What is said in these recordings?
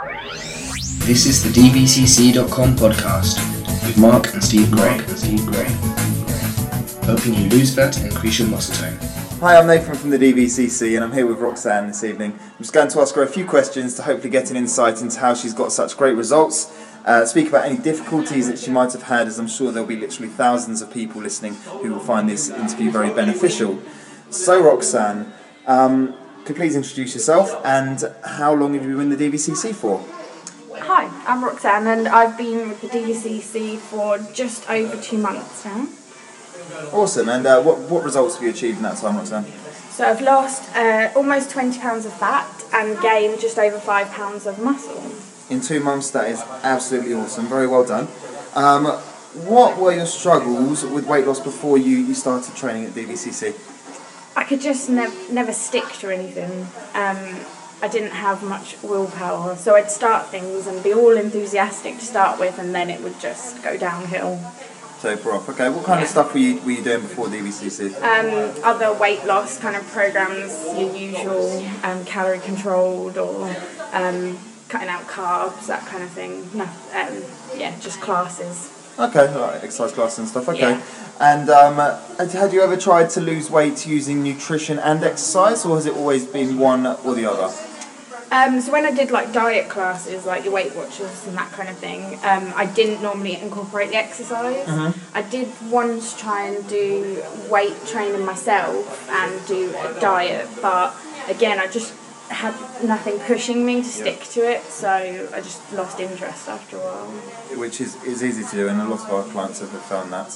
This is the DVCC.com podcast with Mark and Steve Gray. Helping you lose fat and increase your muscle tone. Hi, I'm Nathan from the DVCC and I'm here with Roxanne this evening. I'm just going to ask her a few questions to hopefully get an insight into how she's got such great results. Speak about any difficulties that she might have had, as I'm sure there'll be literally thousands of people listening who will find this interview very beneficial. So Roxanne, could you please introduce yourself and how long have you been in the DVCC for? Hi, I'm Roxanne and I've been with the DVCC for just over 2 months now. Awesome, and what results have you achieved in that time, Roxanne? So I've lost almost 20 pounds of fat and gained just over 5 pounds of muscle. In 2 months, that is absolutely awesome, very well done. What were your struggles with weight loss before you started training at DVCC? I could just never stick to anything. I didn't have much willpower, so I'd start things and be all enthusiastic to start with, and then it would just go downhill. Taper off. Okay, what kind of stuff were you doing before DVCC? Other weight loss kind of programs, your usual calorie controlled or cutting out carbs, that kind of thing. No, just classes. Okay, like exercise classes and stuff. Okay. Yeah. And had you ever tried to lose weight using nutrition and exercise, or has it always been one or the other? So when I did like diet classes, like your Weight Watchers and that kind of thing, I didn't normally incorporate the exercise. Mm-hmm. I did once try and do weight training myself and do a diet, but again, I just had nothing pushing me to stick to it, so I just lost interest after a while. Which is easy to do, and a lot of our clients have found that.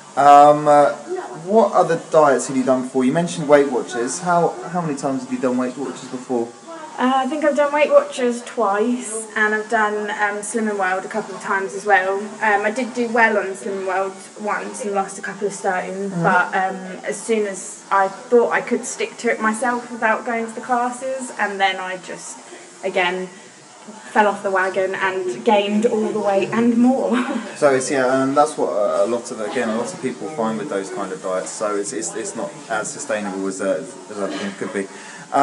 What other diets have you done before? You mentioned Weight Watchers. How many times have you done Weight Watchers before? I think I've done Weight Watchers twice, and I've done Slimming World a couple of times as well. I did do well on Slimming World once and lost a couple of stone, but as soon as I thought I could stick to it myself without going to the classes, and then I just, again, fell off the wagon and gained all the weight and more. So and that's what a lot of people find with those kind of diets. So it's not as sustainable as other things could be.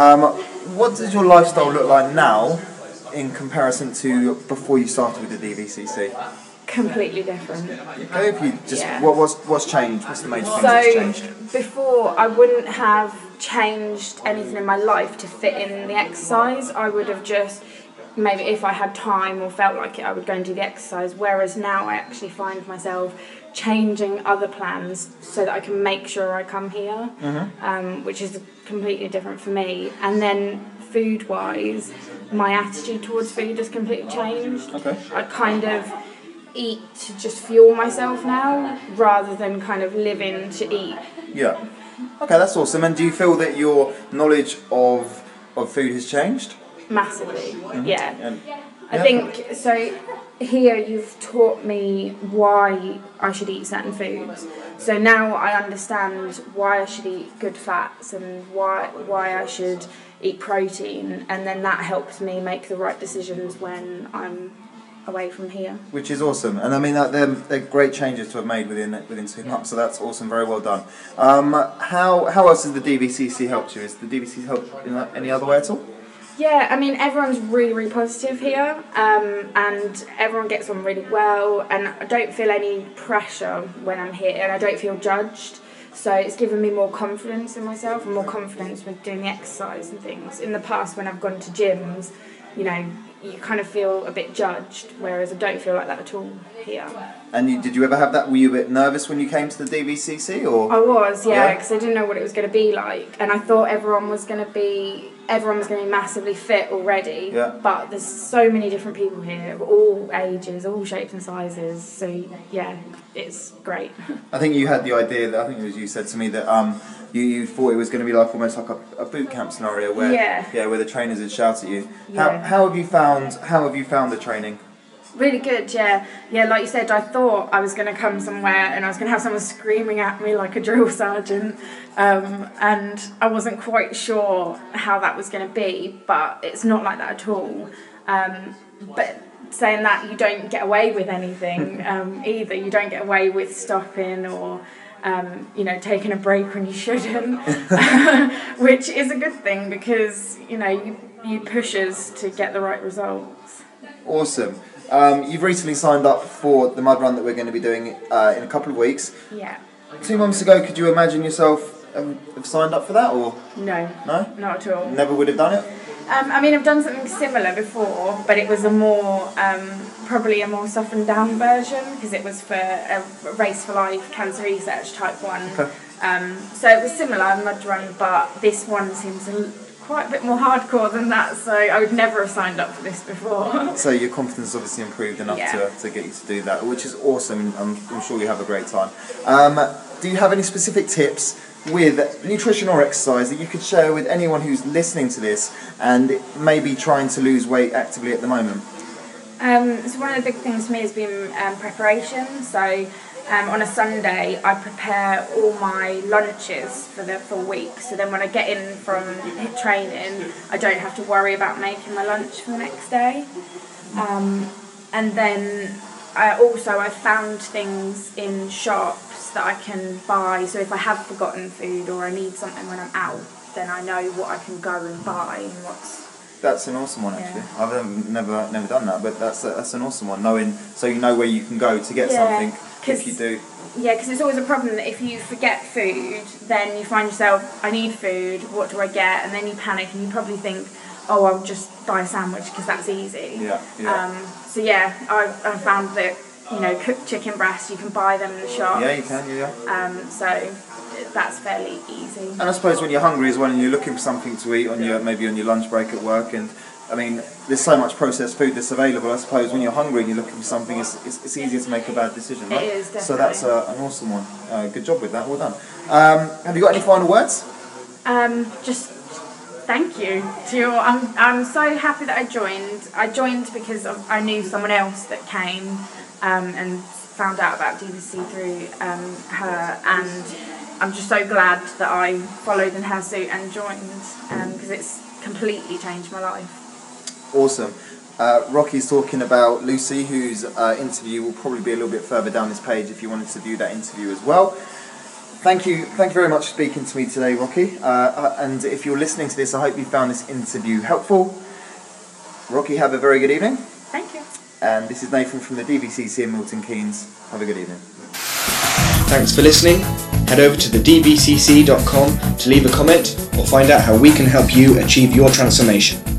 What does your lifestyle look like now in comparison to before you started with the DVCC? Completely different. Okay, if you just what's changed? What's the major things that's changed? So before, I wouldn't have changed anything in my life to fit in the exercise. I would have just, maybe if I had time or felt like it, I would go and do the exercise, whereas now I actually find myself changing other plans so that I can make sure I come here, which is completely different for me. And then food-wise, my attitude towards food has completely changed. Okay. I kind of eat to just fuel myself now, rather than kind of living to eat. Yeah. Okay, that's awesome. And do you feel that your knowledge of food has changed? Massively, yeah. And, I think, so here you've taught me why I should eat certain foods. So now I understand why I should eat good fats and why I should eat protein, and then that helps me make the right decisions when I'm away from here. Which is awesome. And I mean, they're great changes to have made within 2 months, so that's awesome, very well done. How else has the DVCC helped you? Has the DVCC helped in any other way at all? Yeah, I mean, everyone's really, really positive here, and everyone gets on really well, and I don't feel any pressure when I'm here, and I don't feel judged, so it's given me more confidence in myself and more confidence with doing the exercise and things. In the past, when I've gone to gyms, you kind of feel a bit judged, whereas I don't feel like that at all here. And did you ever have that? Were you a bit nervous when you came to the DVCC, or? I was, yeah, because I didn't know what it was going to be like, and I thought everyone was going to be massively fit already. Yeah. But there's so many different people here, of all ages, all shapes and sizes. So yeah, it's great. I think you had the idea that, I think it was you said to me that you thought it was going to be like almost like a boot camp scenario where where the trainers would shout at you. Yeah. How have you found the training? Really good, yeah. Yeah, like you said, I thought I was going to come somewhere and I was going to have someone screaming at me like a drill sergeant, and I wasn't quite sure how that was going to be, but it's not like that at all. But saying that, you don't get away with anything either. You don't get away with stopping or taking a break when you shouldn't, which is a good thing because, you push us to get the right results. Awesome. You've recently signed up for the mud run that we're going to be doing in a couple of weeks. Yeah. 2 months ago, could you imagine yourself have signed up for that, or No. no? Not at all. Never would have done it? I mean, I've done something similar before, but it was a more, probably a more softened down version, because it was for a Race for Life cancer research type one. Okay. So it was similar, mud run, but this one seems quite a bit more hardcore than that, so I would never have signed up for this before. So your confidence obviously improved enough to get you to do that, which is awesome. I'm sure you have a great time. Do you have any specific tips with nutrition or exercise that you could share with anyone who's listening to this and maybe trying to lose weight actively at the moment? So one of the big things for me has been preparation. So on a Sunday, I prepare all my lunches for the full week. So then when I get in from training, I don't have to worry about making my lunch for the next day. And then I found things in shops that I can buy. So if I have forgotten food or I need something when I'm out, then I know what I can go and buy and what's. That's an awesome one, actually. I've never done that, but that's an awesome one. Knowing, so you know where you can go to get something if you do. Yeah, because it's always a problem that if you forget food, then you find yourself, I need food, what do I get? And then you panic and you probably think, oh, I'll just buy a sandwich because that's easy. Yeah. So yeah, I found that, cooked chicken breasts, you can buy them in the shop. Yeah, you can, yeah. So that's fairly easy. And I suppose when you're hungry as well and you're looking for something to eat on maybe on your lunch break at work, and I mean, there's so much processed food that's available. I suppose when you're hungry and you're looking for something, it's easier to make a bad decision, right? It is, definitely. So that's an awesome one. Good job with that. Well done. Have you got any final words? Just thank you to you. I'm so happy that I joined. I joined because I knew someone else that came and found out about DVC through her, and I'm just so glad that I followed in her suit and joined, because it's completely changed my life. Awesome. Rocky's talking about Lucy, whose interview will probably be a little bit further down this page if you wanted to view that interview as well. Thank you very much for speaking to me today, Rocky. And if you're listening to this, I hope you found this interview helpful. Rocky, have a very good evening. Thank you. And this is Nathan from the DVCC in Milton Keynes. Have a good evening. Thanks for listening. Head over to thedvcc.com to leave a comment or find out how we can help you achieve your transformation.